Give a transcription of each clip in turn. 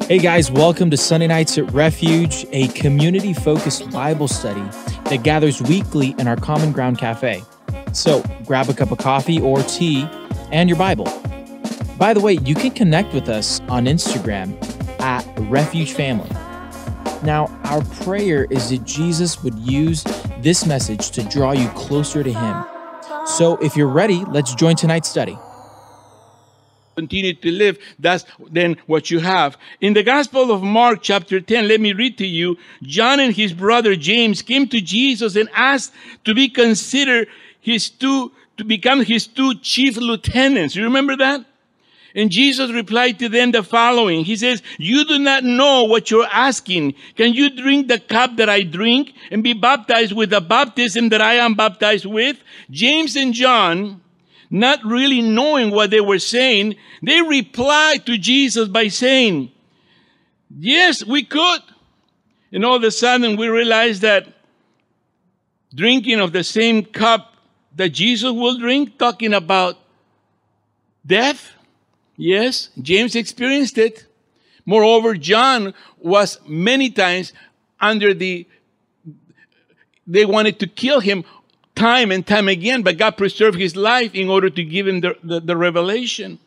Hey guys, welcome to Sunday Nights at Refuge, a community-focused Bible study that gathers weekly in our Common Ground Cafe. So grab a cup of coffee or tea and your Bible. By the way, you can connect with us on Instagram at Refuge Family. Now, our prayer is that Jesus would use this message to draw you closer to Him. So if you're ready, let's join tonight's study. Continue to live, that's then what you have. In the Gospel of Mark chapter 10, let me read to you, John and his brother James came to Jesus and asked to be considered to become his two chief lieutenants. You remember that? And Jesus replied to them the following. He says, "You do not know what you're asking. Can you drink the cup that I drink and be baptized with the baptism that I am baptized with?" James and John, not really knowing what they were saying, they replied to Jesus by saying, "Yes, we could." And all of a sudden we realized that drinking of the same cup that Jesus will drink, talking about death, yes, James experienced it. Moreover, John was many times they wanted to kill him time and time again, but God preserved his life in order to give him the revelation.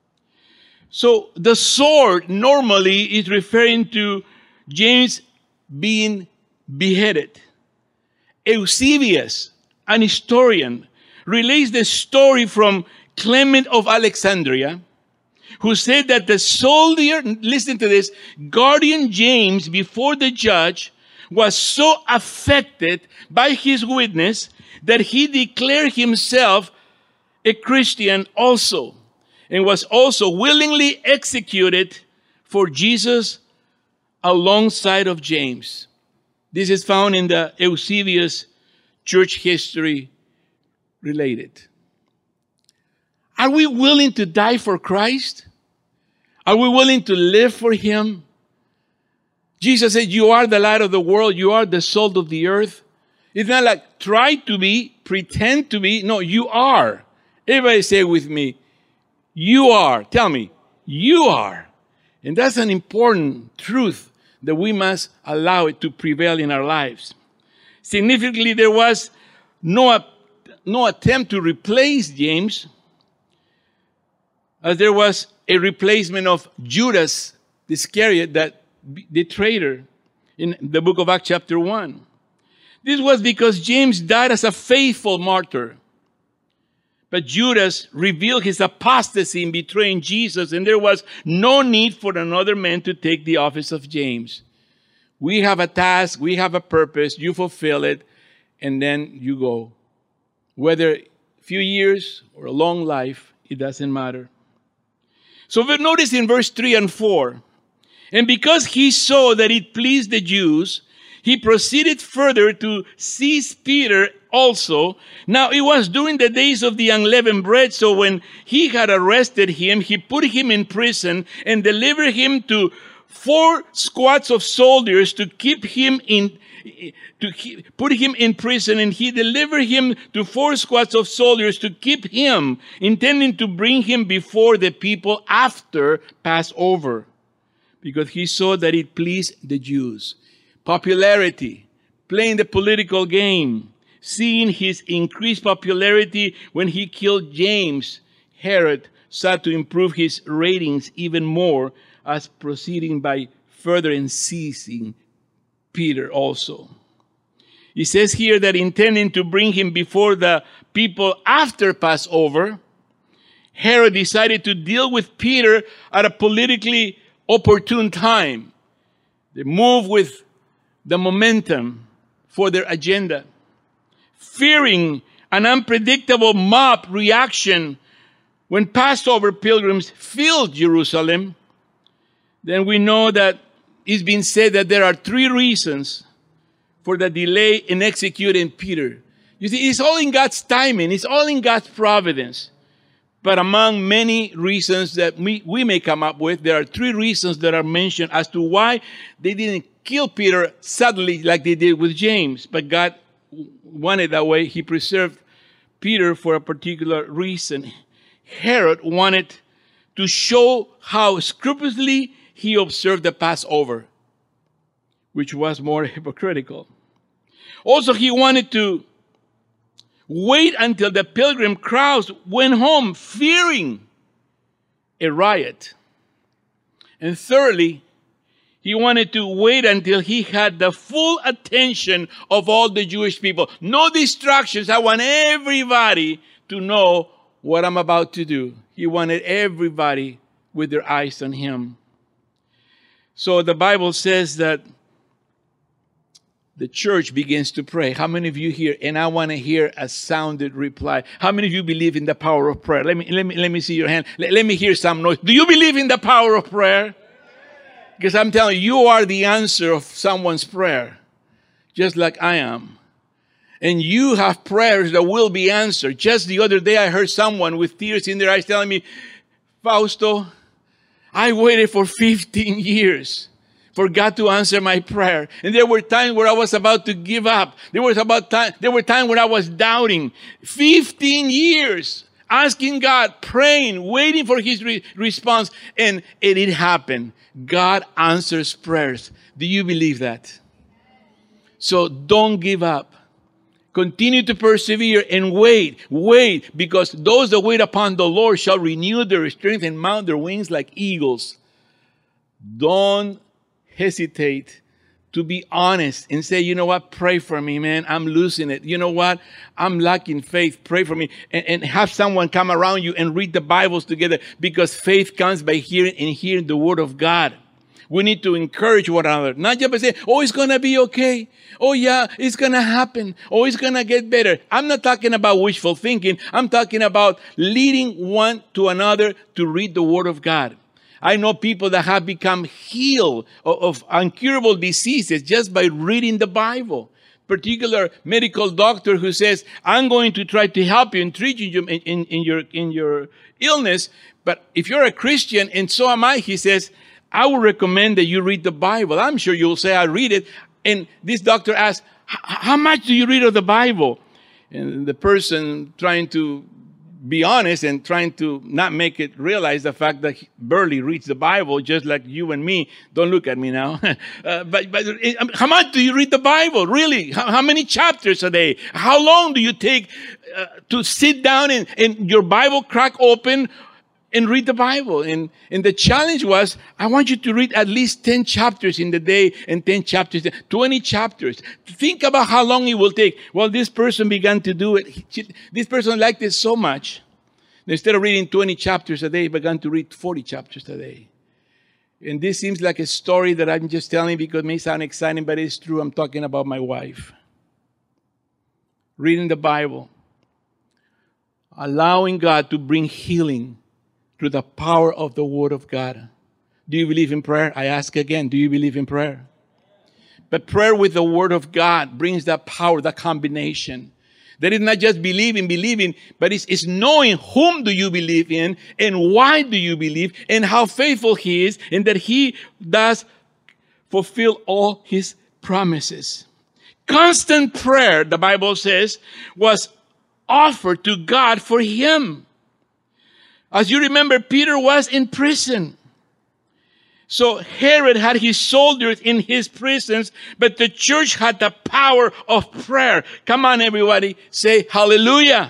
So the sword normally is referring to James being beheaded. Eusebius, an historian, relates the story from Clement of Alexandria, who said that the soldier, listen to this, guardian James before the judge was so affected by his witness that he declared himself a Christian also, and was also willingly executed for Jesus alongside of James. This is found in the Eusebius church history related. Are we willing to die for Christ? Are we willing to live for Him? Jesus said, "You are the light of the world. You are the salt of the earth." It's not like try to be, pretend to be. No, you are. Everybody say with me, you are. Tell me, you are. And that's an important truth that we must allow it to prevail in our lives. Significantly, there was no attempt to replace James, as there was a replacement of Judas Iscariot, the traitor, in the book of Acts chapter 1. This was because James died as a faithful martyr. But Judas revealed his apostasy in betraying Jesus, and there was no need for another man to take the office of James. We have a task, we have a purpose, you fulfill it, and then you go. Whether a few years or a long life, it doesn't matter. So we notice in verse 3 and 4, "And because he saw that it pleased the Jews, he proceeded further to seize Peter also. Now it was during the days of the unleavened bread, so when he had arrested him, he put him in prison and delivered him to 4 squads of soldiers to put him in prison, and he delivered him to 4 squads of soldiers to keep him, intending to bring him before the people after Passover, because he saw that it pleased the Jews." Popularity, playing the political game, seeing his increased popularity when he killed James, Herod sought to improve his ratings even more, as proceeding by further seizing Peter also. He says here that intending to bring him before the people after Passover, Herod decided to deal with Peter at a politically opportune time. They move with the momentum for their agenda. Fearing an unpredictable mob reaction when Passover pilgrims filled Jerusalem, then we know that it's been said that there are 3 reasons for the delay in executing Peter. You see, it's all in God's timing. It's all in God's providence. But among many reasons that we may come up with, there are 3 reasons that are mentioned as to why they didn't kill Peter suddenly like they did with James. But God wanted that way. He preserved Peter for a particular reason. Herod wanted to show how scrupulously he observed the Passover, which was more hypocritical. Also, he wanted to wait until the pilgrim crowds went home, fearing a riot. And thirdly, he wanted to wait until he had the full attention of all the Jewish people. No distractions. I want everybody to know what I'm about to do. He wanted everybody with their eyes on him. So the Bible says that the church begins to pray. How many of you here? And I want to hear a sounded reply. How many of you believe in the power of prayer? Let me see your hand. Let me hear some noise. Do you believe in the power of prayer? Because I'm telling you, you are the answer of someone's prayer, just like I am. And you have prayers that will be answered. Just the other day, I heard someone with tears in their eyes telling me, Fausto, I waited for 15 years for God to answer my prayer. And there were times where I was about to give up. There were times when I was doubting. 15 years asking God, praying, waiting for his response. And it happened. God answers prayers. Do you believe that? So don't give up. Continue to persevere and wait, because those that wait upon the Lord shall renew their strength and mount their wings like eagles. Don't hesitate to be honest and say, you know what, pray for me, man. I'm losing it. You know what? I'm lacking faith. Pray for me. And have someone come around you and read the Bibles together, because faith comes by hearing and hearing the Word of God. We need to encourage one another. Not just by saying, oh, it's going to be okay. Oh, yeah, it's going to happen. Oh, it's going to get better. I'm not talking about wishful thinking. I'm talking about leading one to another to read the Word of God. I know people that have become healed of incurable diseases just by reading the Bible. Particular medical doctor who says, I'm going to try to help you and treat you in your illness. But if you're a Christian, and so am I, he says, I would recommend that you read the Bible. I'm sure you'll say, I read it. And this doctor asked, how much do you read of the Bible? And the person, trying to be honest and trying to not make it realize the fact that he barely reads the Bible, just like you and me. Don't look at me now. but how much do you read the Bible? Really? How many chapters a day? How long do you take to sit down and your Bible crack open and read the Bible? And the challenge was, I want you to read at least 10 chapters in the day, and 10 chapters, 20 chapters. Think about how long it will take. Well, this person began to do it. This person liked it so much. Instead of reading 20 chapters a day, he began to read 40 chapters a day. And this seems like a story that I'm just telling because it may sound exciting, but it's true. I'm talking about my wife. Reading the Bible. Allowing God to bring healing through the power of the Word of God. Do you believe in prayer? I ask again, do you believe in prayer? But prayer with the Word of God brings that power, that combination. That is not just believing, but it's knowing whom do you believe in, and why do you believe, and how faithful He is, and that He does fulfill all His promises. Constant prayer, the Bible says, was offered to God for him. As you remember, Peter was in prison. So Herod had his soldiers in his prisons, but the church had the power of prayer. Come on, everybody, say hallelujah.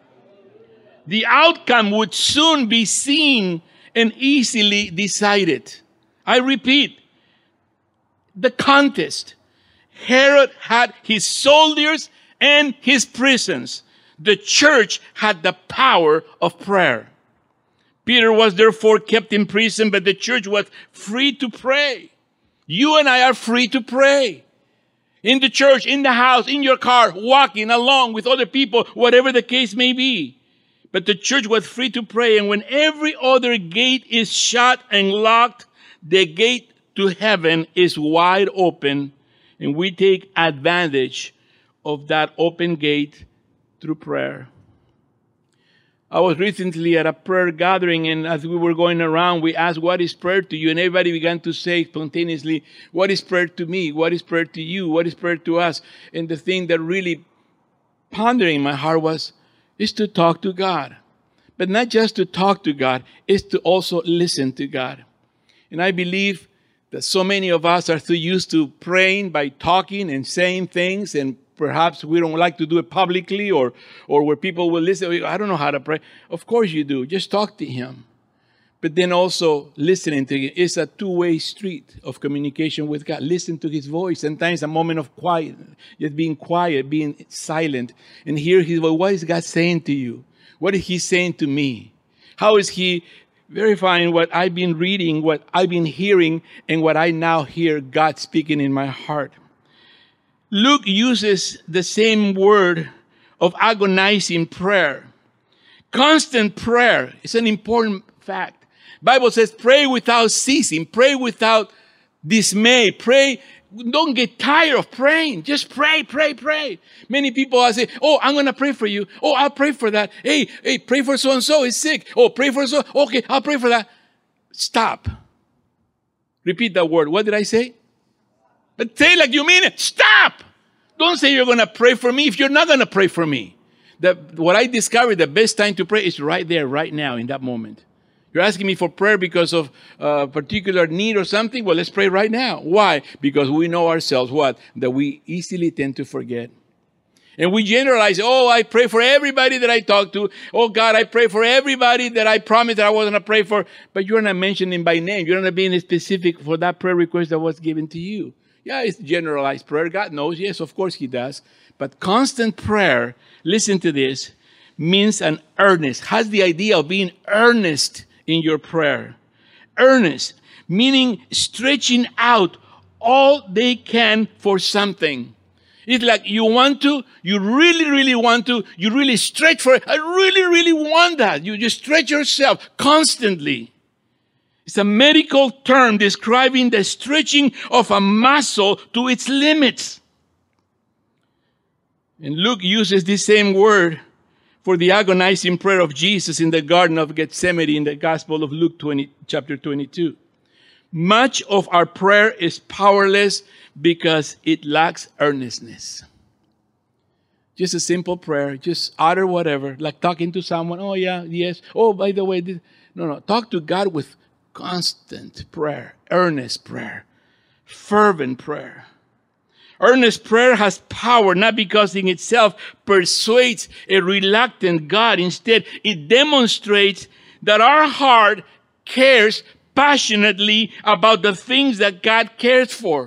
The outcome would soon be seen and easily decided. I repeat, the contest. Herod had his soldiers and his prisons. The church had the power of prayer. Peter was therefore kept in prison, but the church was free to pray. You and I are free to pray. In the church, in the house, in your car, walking along with other people, whatever the case may be. But the church was free to pray. And when every other gate is shut and locked, the gate to heaven is wide open. And we take advantage of that open gate through prayer. I was recently at a prayer gathering, and as we were going around, we asked, what is prayer to you? And everybody began to say spontaneously, what is prayer to me? What is prayer to you? What is prayer to us? And the thing that really pondering in my heart is to talk to God. But not just to talk to God, it's to also listen to God. And I believe that so many of us are too used to praying by talking and saying things, and perhaps we don't like to do it publicly or where people will listen. I don't know how to pray. Of course you do. Just talk to Him. But then also listening to Him. It's a two-way street of communication with God. Listen to His voice. Sometimes a moment of quiet, just being quiet, being silent, and hear His voice. What is God saying to you? What is He saying to me? How is He verifying what I've been reading, what I've been hearing, and what I now hear God speaking in my heart? Luke uses the same word of agonizing prayer. Constant prayer is an important fact. Bible says pray without ceasing, pray without dismay, pray. Don't get tired of praying. Just pray, pray, pray. Many people say, oh, I'm going to pray for you. Oh, I'll pray for that. Hey, pray for so-and-so is sick. Oh, pray for so. Okay, I'll pray for that. Stop. Repeat that word. What did I say? But say like you mean it. Stop. Don't say you're going to pray for me if you're not going to pray for me. What I discovered, the best time to pray is right there, right now, in that moment. You're asking me for prayer because of a particular need or something? Well, let's pray right now. Why? Because we know ourselves what? That we easily tend to forget. And we generalize, oh, I pray for everybody that I talk to. Oh, God, I pray for everybody that I promised that I wasn't going to pray for. But you're not mentioning by name. You're not being specific for that prayer request that was given to you. Yeah, it's generalized prayer. God knows. Yes, of course He does. But constant prayer, listen to this, means an earnest, has the idea of being earnest in your prayer. Earnest, meaning stretching out all they can for something. It's like you want to, you really, really want to, you really stretch for it. I really, really want that. You just stretch yourself constantly. It's a medical term describing the stretching of a muscle to its limits. And Luke uses this same word for the agonizing prayer of Jesus in the Garden of Gethsemane in the Gospel of Luke chapter 22. Much of our prayer is powerless because it lacks earnestness. Just a simple prayer, just utter whatever, like talking to someone. Oh, yeah, yes. Oh, by the way, no. Talk to God with constant prayer, earnest prayer, fervent prayer. Earnest prayer has power, not because in itself persuades a reluctant God. Instead, it demonstrates that our heart cares passionately about the things that God cares for.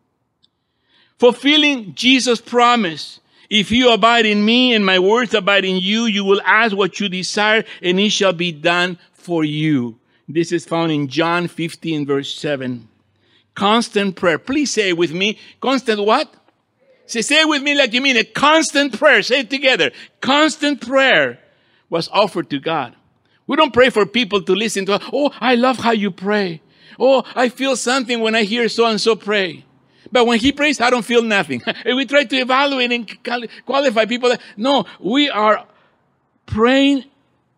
Fulfilling Jesus' promise, if you abide in me and my words abide in you, you will ask what you desire and it shall be done for you. This is found in John 15, verse 7. Constant prayer. Please say it with me. Constant what? Say it with me like you mean it. Constant prayer. Say it together. Constant prayer was offered to God. We don't pray for people to listen to. Oh, I love how you pray. Oh, I feel something when I hear so-and-so pray. But when he prays, I don't feel nothing. And we try to evaluate and qualify people. No, we are praying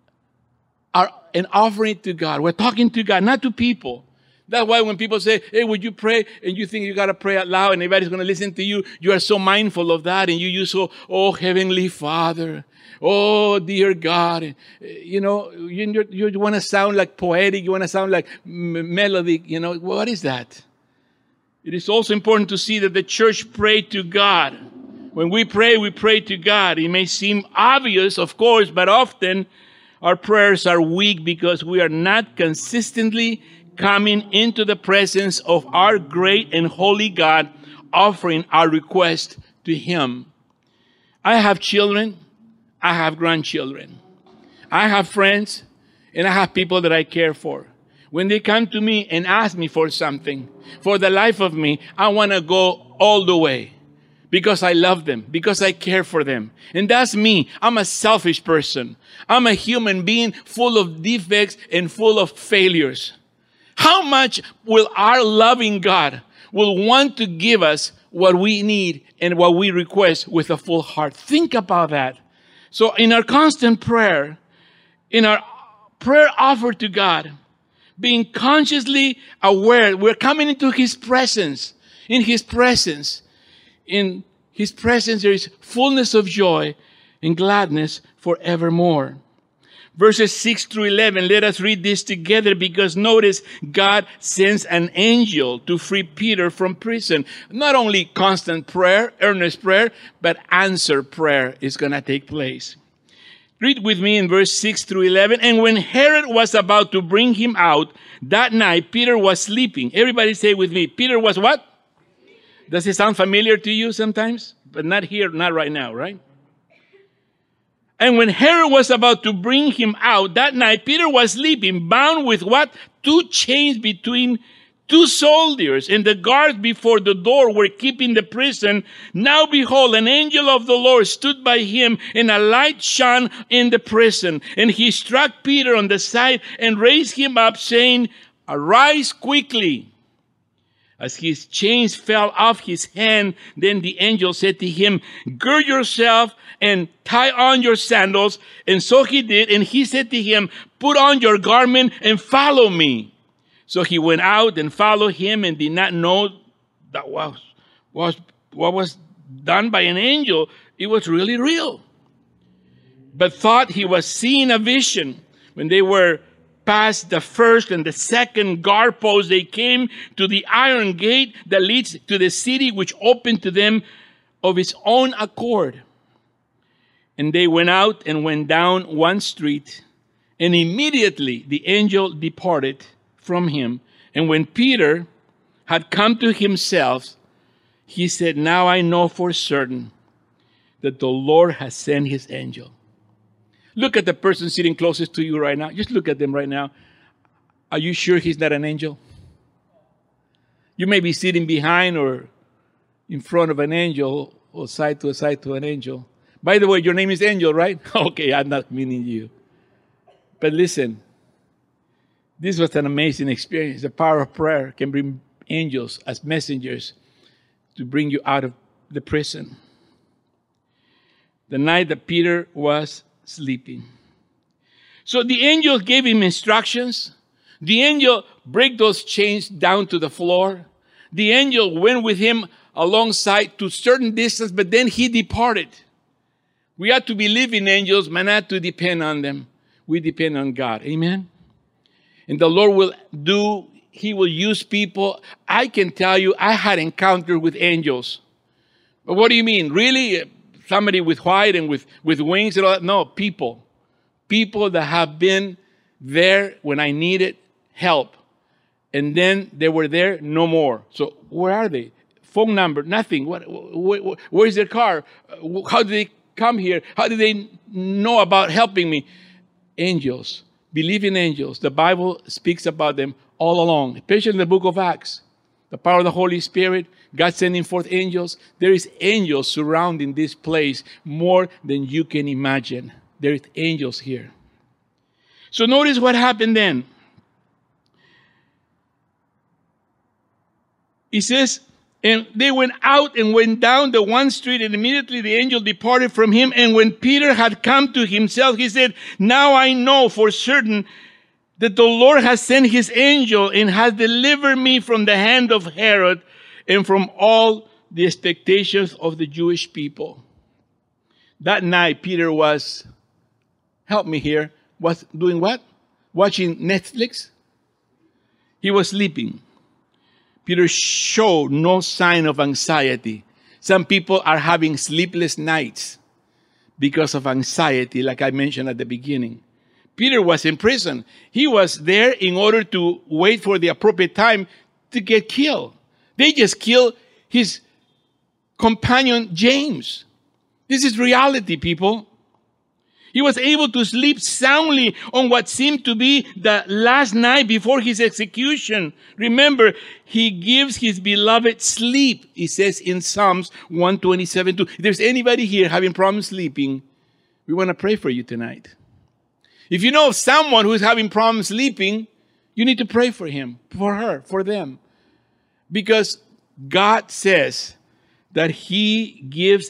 and offering it to God. We're talking to God, not to people. That's why when people say, hey, would you pray? And you think you got to pray out loud and everybody's going to listen to you. You are so mindful of that. And you use oh, Heavenly Father. Oh, dear God. You know, you want to sound like poetic. You want to sound like melodic. You know, what is that? It is also important to see that the church prayed to God. When we pray to God. It may seem obvious, of course, but often our prayers are weak because we are not consistently coming into the presence of our great and holy God, offering our request to Him. I have children. I have grandchildren. I have friends, and I have people that I care for. When they come to me and ask me for something, for the life of me, I want to go all the way because I love them, because I care for them. And that's me. I'm a selfish person. I'm a human being full of defects and full of failures. How much will our loving God will want to give us what we need and what we request with a full heart? Think about that. So in our constant prayer, in our prayer offered to God, being consciously aware, we're coming into His presence. In His presence, there is fullness of joy and gladness forevermore. Verses 6 through 11, let us read this together because notice God sends an angel to free Peter from prison. Not only constant prayer, earnest prayer, but answer prayer is going to take place. Read with me in verse 6 through 11. And when Herod was about to bring him out, that night Peter was sleeping. Everybody say with me, Peter was what? Does it sound familiar to you sometimes? But not here, not right now, right? And when Herod was about to bring him out, that night Peter was sleeping, bound with what? 2 chains between 2 soldiers. And the guards before the door were keeping the prison. Now behold, an angel of the Lord stood by him, and a light shone in the prison. And he struck Peter on the side and raised him up, saying, Arise quickly. As his chains fell off his hand, then the angel said to him, Gird yourself and tie on your sandals. And so he did. And he said to him, Put on your garment and follow me. So he went out and followed him and did not know that what was done by an angel. It was really real. But thought he was seeing a vision. When they were past the first and the second guard post, they came to the iron gate that leads to the city, which opened to them of its own accord. And they went out and went down one street, and immediately the angel departed from him. And when Peter had come to himself, he said, Now I know for certain that the Lord has sent his angel. Look at the person sitting closest to you right now. Just look at them right now. Are you sure he's not an angel? You may be sitting behind or in front of an angel or side to an angel. By the way, your name is Angel, right? Okay, I'm not meaning you. But listen, this was an amazing experience. The power of prayer can bring angels as messengers to bring you out of the prison. The night that Peter was sleeping. So the angel gave him instructions. The angel break those chains down to the floor. The angel went with him alongside to a certain distance, but then he departed. We have to believe in angels, but not to depend on them. We depend on God. Amen? And the Lord He will use people. I can tell you, I had encountered with angels. But what do you mean? Really? Somebody with white and with wings and all that? No, people. People that have been there when I needed help. And then they were there no more. So where are they? Phone number, nothing. Where's their car? How did they come here? How did they know about helping me? Angels. Believe in angels. The Bible speaks about them all along, especially in the book of Acts. The power of the Holy Spirit, God sending forth angels. There is angels surrounding this place more than you can imagine. There is angels here. So notice what happened then. He says, and they went out and went down the one street, and immediately the angel departed from him. And when Peter had come to himself, he said, Now I know for certain that the Lord has sent his angel and has delivered me from the hand of Herod and from all the expectations of the Jewish people. That night, Peter was, help me here, was doing what? Watching Netflix? He was sleeping. Peter showed no sign of anxiety. Some people are having sleepless nights because of anxiety, like I mentioned at the beginning. Peter was in prison. He was there in order to wait for the appropriate time to get killed. They just killed his companion, James. This is reality, people. He was able to sleep soundly on what seemed to be the last night before his execution. Remember, he gives his beloved sleep, he says in Psalms 127:2. If there's anybody here having problems sleeping, we want to pray for you tonight. If you know of someone who's having problems sleeping, you need to pray for him, for her, for them. Because God says that he gives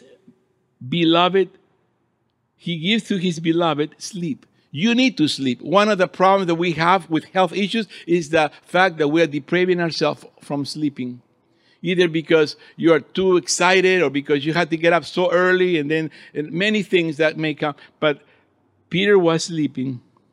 to his beloved sleep. You need to sleep. One of the problems that we have with health issues is the fact that we are depriving ourselves from sleeping. Either because you are too excited or because you had to get up so early and many things that may come. But Peter was sleeping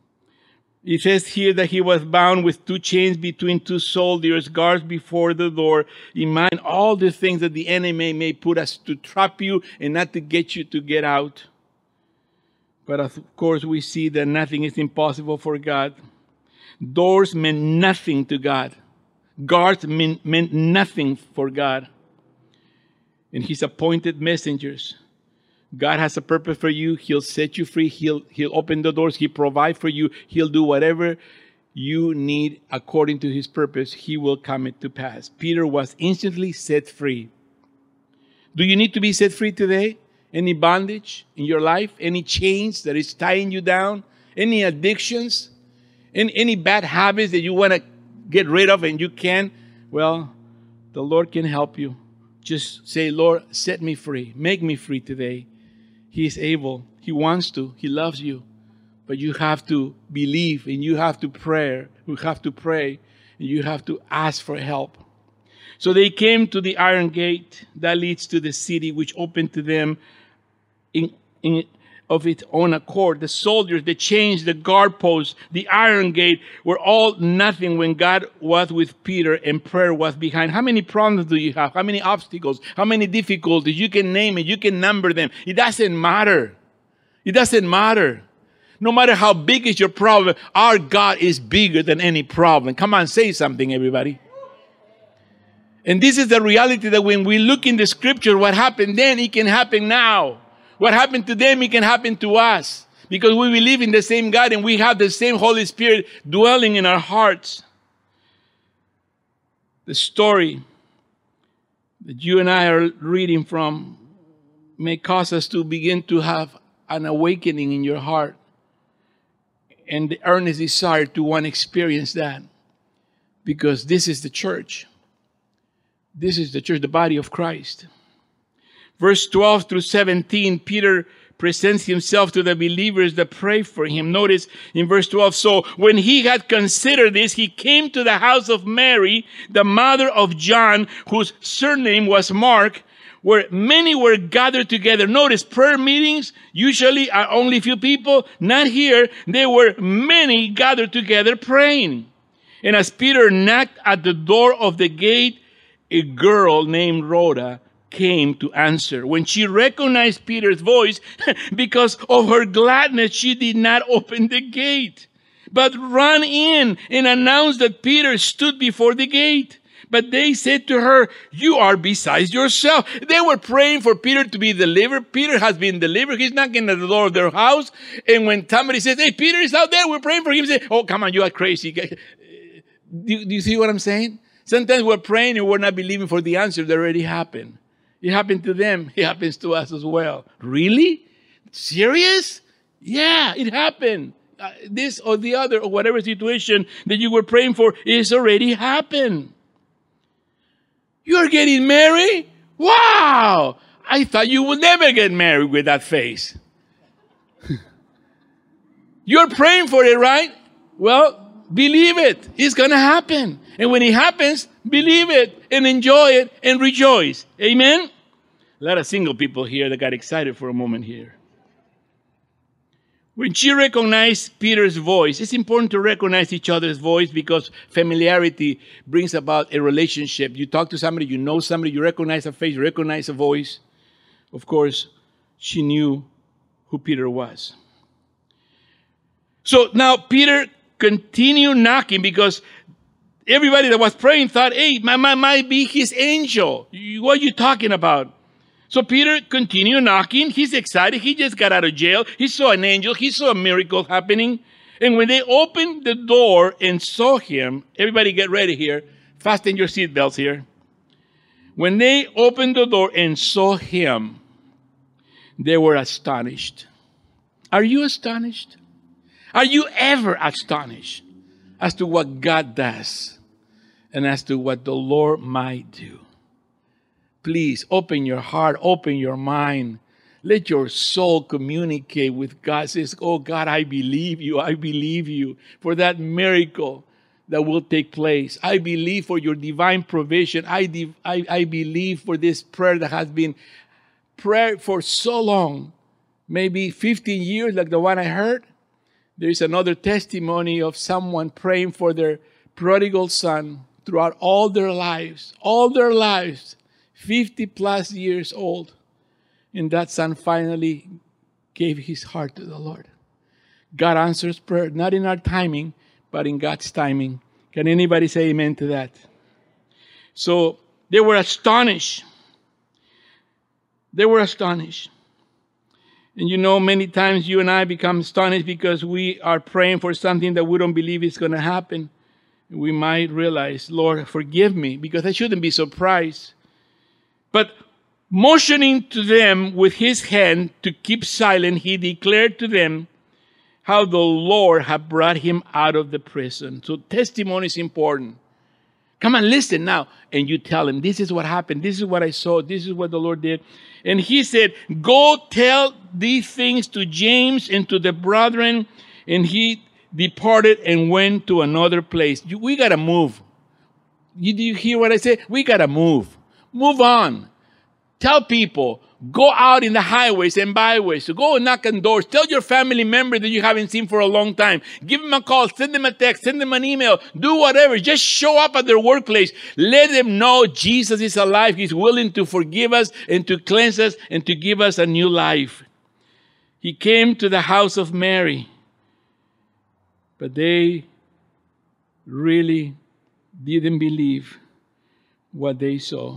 It says here that he was bound with 2 chains between 2 soldiers, guards before the door. In mind, all the things that the enemy may put us to trap you and not to get you to get out. But of course, we see that nothing is impossible for God. Doors meant nothing to God. Guards meant nothing for God. And his appointed messengers. God has a purpose for you. He'll set you free. He'll open the doors. He'll provide for you. He'll do whatever you need according to his purpose. He will come it to pass. Peter was instantly set free. Do you need to be set free today? Any bondage in your life? Any chains that is tying you down? Any addictions? Any bad habits that you want to get rid of and you can? Well, the Lord can help you. Just say, Lord, set me free. Make me free today. He is able. He wants to. He loves you. But you have to believe and you have to pray. You have to pray and you have to ask for help. So they came to the iron gate that leads to the city, which opened to them of its own accord. The soldiers, the chains, the guard posts, the iron gate were all nothing when God was with Peter and prayer was behind. How many problems do you have? How many obstacles? How many difficulties? You can name it. You can number them. It doesn't matter. It doesn't matter. No matter how big is your problem, our God is bigger than any problem. Come on, say something, everybody. And this is the reality that when we look in the scripture, what happened then, it can happen now. What happened to them, it can happen to us. Because we believe in the same God and we have the same Holy Spirit dwelling in our hearts. The story that you and I are reading from may cause us to begin to have an awakening in your heart. And the earnest desire to want to experience that. Because this is the church. This is the church, the body of Christ. Verse 12 through 17, Peter presents himself to the believers that pray for him. Notice in verse 12, so when he had considered this, he came to the house of Mary, the mother of John, whose surname was Mark, where many were gathered together. Notice, prayer meetings usually are only few people. Not here. There were many gathered together praying. And as Peter knocked at the door of the gate, a girl named Rhoda came to answer. When she recognized Peter's voice, because of her gladness, she did not open the gate, but ran in and announced that Peter stood before the gate. But they said to her, you are beside yourself. They were praying for Peter to be delivered. Peter has been delivered. He's knocking at the door of their house. And when somebody says, hey, Peter is out there, we're praying for him. Say, oh, come on, you are crazy. Do you see what I'm saying? Sometimes we're praying and we're not believing for the answer that already happened. It happened to them. It happens to us as well. Really? Serious? Yeah, it happened. This or the other or whatever situation that you were praying for is already happened. You're getting married? Wow! I thought you would never get married with that face. You're praying for it, right? Well, believe it. It's going to happen. And when it happens, believe it and enjoy it and rejoice. Amen? A lot of single people here that got excited for a moment here. When she recognized Peter's voice, it's important to recognize each other's voice because familiarity brings about a relationship. You talk to somebody, you know somebody, you recognize a face, you recognize a voice. Of course, she knew who Peter was. So now Peter continued knocking because everybody that was praying thought, hey, might be his angel. What are you talking about? So Peter continued knocking. He's excited. He just got out of jail. He saw an angel. He saw a miracle happening. And when they opened the door and saw him, everybody get ready here. Fasten your seatbelts here. When they opened the door and saw him, they were astonished. Are you astonished? Are you ever astonished as to what God does and as to what the Lord might do? Please open your heart, open your mind. Let your soul communicate with God. Says, oh God, I believe you for that miracle that will take place. I believe for your divine provision. I believe for this prayer that has been prayed for so long, maybe 15 years like the one I heard. There is another testimony of someone praying for their prodigal son throughout all their lives, 50 plus years old. And that son finally gave his heart to the Lord. God answers prayer, not in our timing, but in God's timing. Can anybody say amen to that? So they were astonished. They were astonished. And you know, many times you and I become astonished because we are praying for something that we don't believe is going to happen. We might realize, Lord, forgive me, because I shouldn't be surprised. But motioning to them with his hand to keep silent, he declared to them how the Lord had brought him out of the prison. So testimony is important. Come on, listen now. And you tell him, this is what happened. This is what I saw. This is what the Lord did. And he said, go tell these things to James and to the brethren. And he departed and went to another place. We got to move. Do you hear what I say? We got to move. Move on. Tell people, go out in the highways and byways. So go and knock on doors. Tell your family member that you haven't seen for a long time. Give them a call. Send them a text. Send them an email. Do whatever. Just show up at their workplace. Let them know Jesus is alive. He's willing to forgive us and to cleanse us and to give us a new life. He came to the house of Mary. But they really didn't believe what they saw.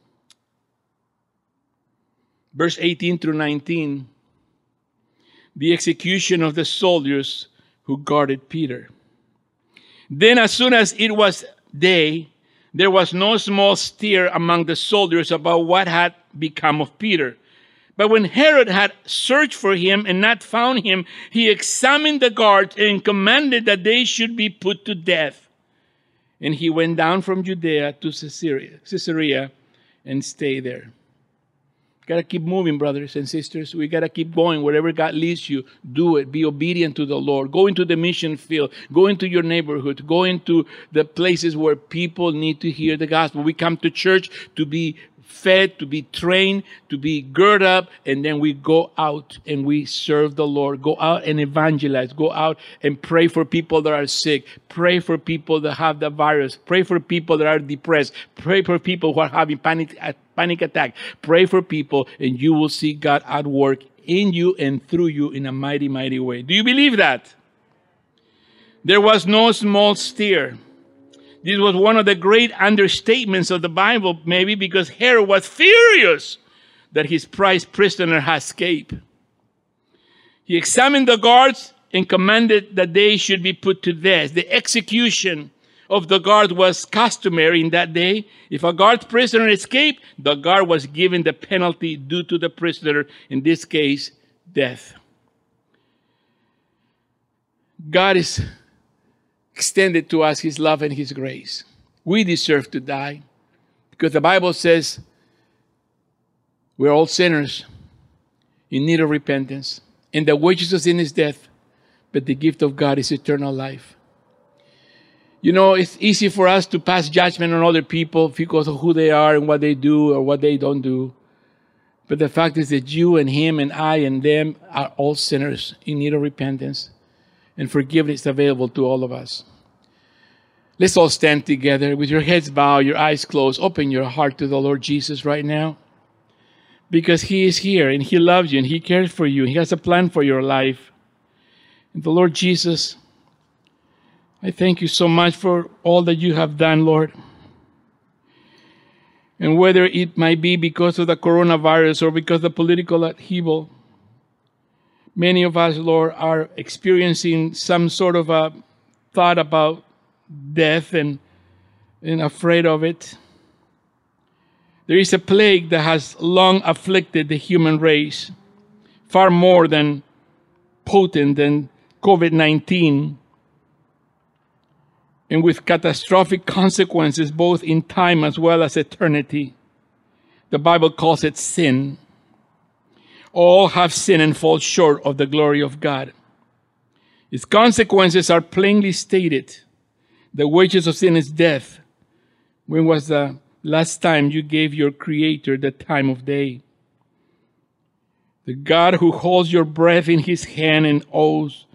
Verse 18 through 19, the execution of the soldiers who guarded Peter. Then as soon as it was day, there was no small stir among the soldiers about what had become of Peter. But when Herod had searched for him and not found him, he examined the guards and commanded that they should be put to death. And he went down from Judea to Caesarea and stayed there. Got to keep moving, brothers and sisters. We got to keep going. Wherever God leads you, do it. Be obedient to the Lord. Go into the mission field. Go into your neighborhood. Go into the places where people need to hear the gospel. We come to church to be fed, to be trained, to be girded up, and then we go out and we serve the Lord. Go out and evangelize. Go out and pray for people that are sick. Pray for people that have the virus. Pray for people that are depressed. Pray for people who are having panic attack. Pray for people, and you will see God at work in you and through you in a mighty, mighty way. Do you believe that? There was no small stir. This was one of the great understatements of the Bible, maybe because Herod was furious that his prized prisoner had escaped. He examined the guards and commanded that they should be put to death. The execution of the guard was customary in that day. If a guard prisoner escaped, the guard was given the penalty due to the prisoner, in this case, death. God is extended to us his love and his grace. We deserve to die because the Bible says we're all sinners in need of repentance. And the wages of sin is death, but the gift of God is eternal life. You know, it's easy for us to pass judgment on other people because of who they are and what they do or what they don't do. But the fact is that you and him and I and them are all sinners in need of repentance. And forgiveness is available to all of us. Let's all stand together with your heads bowed, your eyes closed. Open your heart to the Lord Jesus right now. Because he is here and he loves you and he cares for you. He has a plan for your life. And the Lord Jesus, I thank you so much for all that you have done, Lord. And whether it might be because of the coronavirus or because of the political upheaval, many of us, Lord, are experiencing some sort of a thought about death and afraid of it. There is a plague that has long afflicted the human race, far more than potent than COVID-19, and with catastrophic consequences both in time as well as eternity. The Bible calls it sin. All have sinned and fall short of the glory of God. Its consequences are plainly stated. The wages of sin is death. When was the last time you gave your Creator the time of day? The God who holds your breath in his hand and owns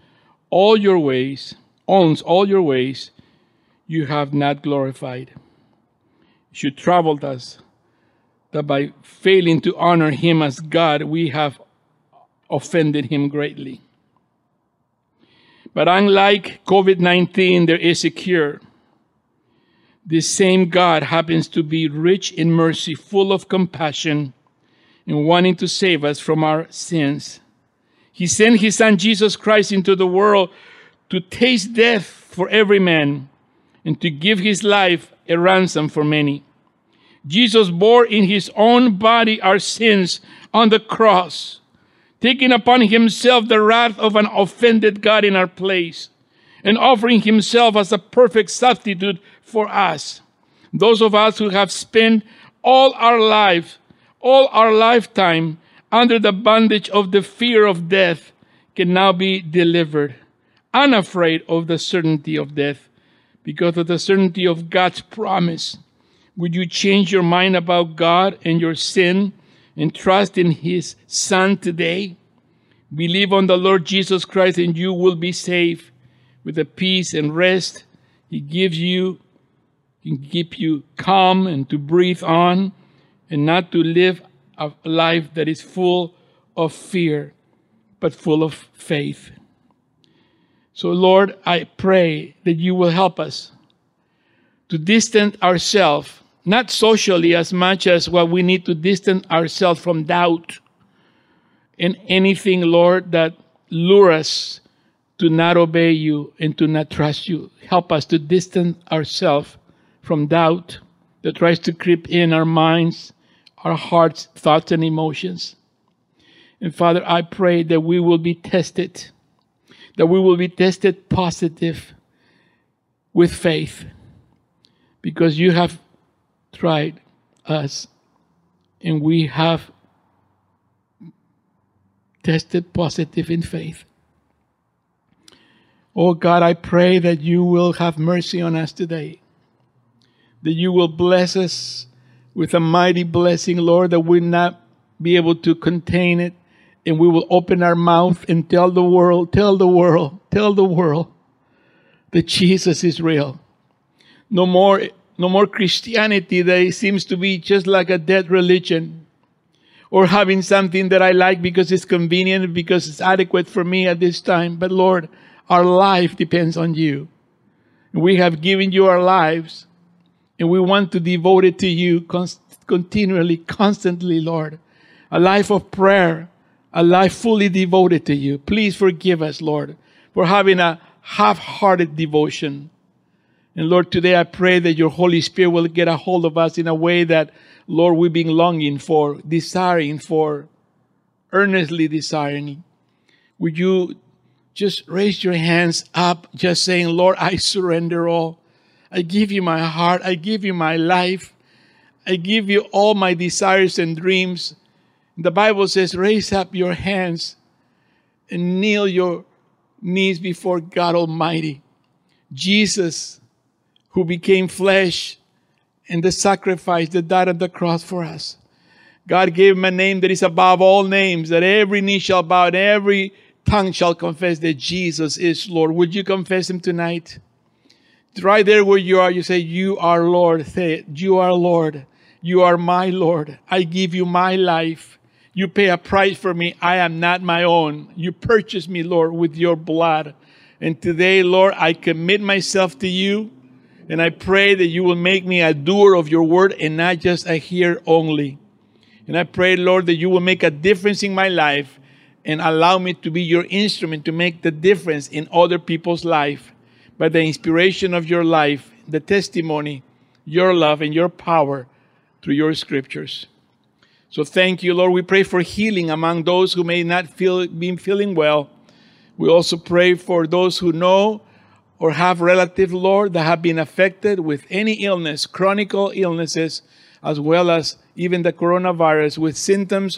all your ways, owns all your ways, you have not glorified. You troubled us, that by failing to honor him as God, we have offended him greatly. But unlike COVID-19, there is a cure. This same God happens to be rich in mercy, full of compassion, and wanting to save us from our sins. He sent his Son Jesus Christ into the world to taste death for every man and to give his life a ransom for many. Jesus bore in his own body our sins on the cross, taking upon himself the wrath of an offended God in our place, and offering himself as a perfect substitute for us. Those of us who have spent all our lifetime under the bondage of the fear of death can now be delivered, unafraid of the certainty of death, because of the certainty of God's promise. Would you change your mind about God and your sin and trust in his Son today? Believe on the Lord Jesus Christ and you will be saved with the peace and rest he gives you. He can keep you calm and to breathe on and not to live a life that is full of fear, but full of faith. So, Lord, I pray that you will help us to distance ourselves, not socially as much as what we need to distance ourselves from doubt and anything, Lord, that lure us to not obey you and to not trust you. Help us to distance ourselves from doubt that tries to creep in our minds, our hearts, thoughts, and emotions. And Father, I pray that we will be tested, positive with faith, because you have tried us and we have tested positive in faith. Oh God, I pray that you will have mercy on us today, that you will bless us with a mighty blessing, Lord, that we'll not be able to contain it, and we will open our mouth and tell the world that Jesus is real. No more Christianity that seems to be just like a dead religion, or having something that I like because it's convenient, because it's adequate for me at this time. But Lord, our life depends on you. We have given you our lives, and we want to devote it to you continually, constantly, Lord. A life of prayer, a life fully devoted to you. Please forgive us, Lord, for having a half-hearted devotion. And Lord, today I pray that your Holy Spirit will get a hold of us in a way that, Lord, we've been longing for, desiring for, earnestly desiring. Would you just raise your hands up, just saying, Lord, I surrender all. I give you my heart. I give you my life. I give you all my desires and dreams. The Bible says, raise up your hands and kneel your knees before God Almighty. Jesus, who became flesh and the sacrifice that died on the cross for us. God gave him a name that is above all names, that every knee shall bow and every tongue shall confess that Jesus is Lord. Would you confess him tonight? Right there where you are, you say, you are Lord. Say it. You are Lord. You are my Lord. I give you my life. You pay a price for me. I am not my own. You purchased me, Lord, with your blood. And today, Lord, I commit myself to you. And I pray that you will make me a doer of your word and not just a hearer only. And I pray, Lord, that you will make a difference in my life and allow me to be your instrument to make the difference in other people's life by the inspiration of your life, the testimony, your love, and your power through your scriptures. So thank you, Lord. We pray for healing among those who may not be feeling well. We also pray for those who know or have relatives, Lord, that have been affected with any illness, chronic illnesses, as well as even the coronavirus with symptoms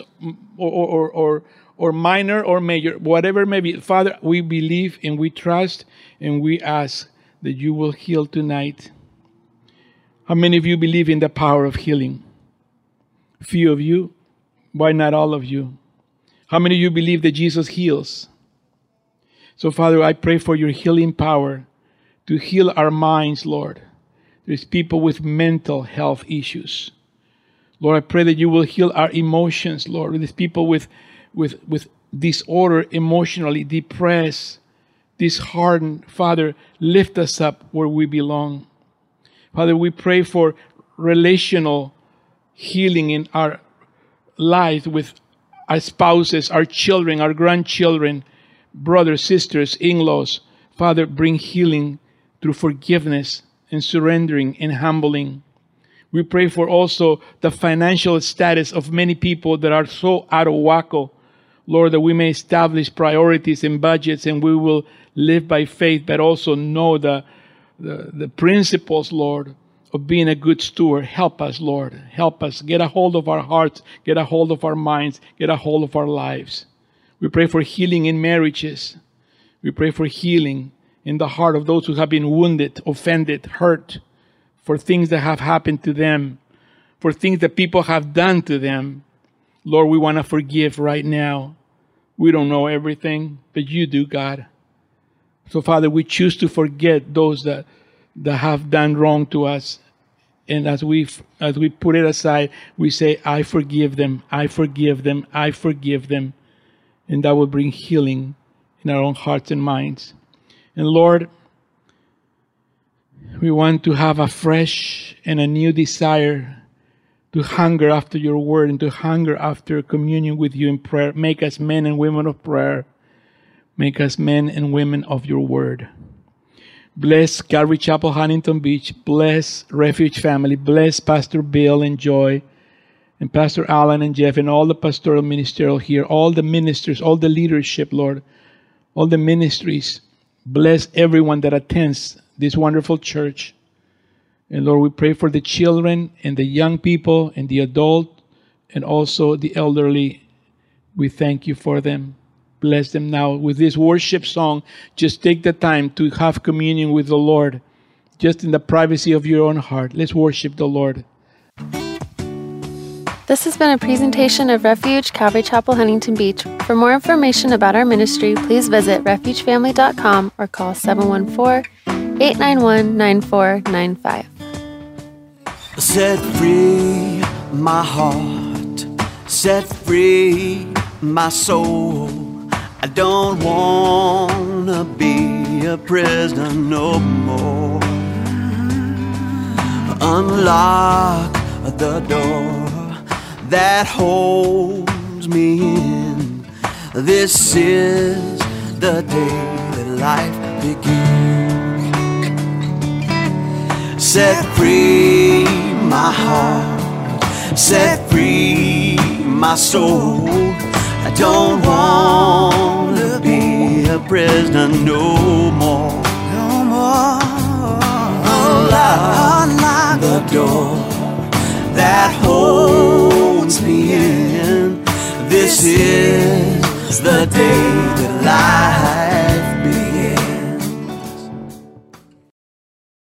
or minor or major, whatever it may be. Father, we believe and we trust and we ask that you will heal tonight. How many of you believe in the power of healing? Few of you. Why not all of you? How many of you believe that Jesus heals? So, Father, I pray for your healing power to heal our minds, Lord. There's people with mental health issues. Lord, I pray that you will heal our emotions, Lord. There's people with disorder, emotionally depressed, disheartened. Father, lift us up where we belong. Father, we pray for relational healing in our lives with our spouses, our children, our grandchildren, brothers, sisters, in-laws. Father, bring healing through forgiveness and surrendering and humbling. We pray for also the financial status of many people that are so out of wacko. Lord, that we may establish priorities and budgets, and we will live by faith, but also know the principles, Lord, of being a good steward. Help us, Lord. Help us. Get a hold of our hearts. Get a hold of our minds. Get a hold of our lives. We pray for healing in marriages. We pray for healing in the heart of those who have been wounded, offended, hurt, for things that have happened to them, for things that people have done to them. Lord, we want to forgive right now. We don't know everything, but you do, God. So, Father, we choose to forget those that have done wrong to us. And as we put it aside, we say, I forgive them, I forgive them, I forgive them. And that will bring healing in our own hearts and minds. And Lord, we want to have a fresh and a new desire to hunger after your word and to hunger after communion with you in prayer. Make us men and women of prayer. Make us men and women of your word. Bless Calvary Chapel, Huntington Beach. Bless Refuge family. Bless Pastor Bill and Joy and Pastor Alan and Jeff and all the pastoral ministerial here, all the ministers, all the leadership, Lord, all the ministries. Bless everyone that attends this wonderful church. And Lord, we pray for the children and the young people and the adult and also the elderly. We thank you for them. Bless them now with this worship song. Just take the time to have communion with the Lord, just in the privacy of your own heart. Let's worship the Lord. This has been a presentation of Refuge Calvary Chapel, Huntington Beach. For more information about our ministry, please visit refugefamily.com or call 714-891-9495. Set free my heart, set free my soul. I don't want to be a prisoner no more. Unlock the door that holds me in. This is the day that life begins. Set free my heart, set free my soul. I don't want to be a prisoner no more. No more. Unlock the door that holds me in. This is the day that life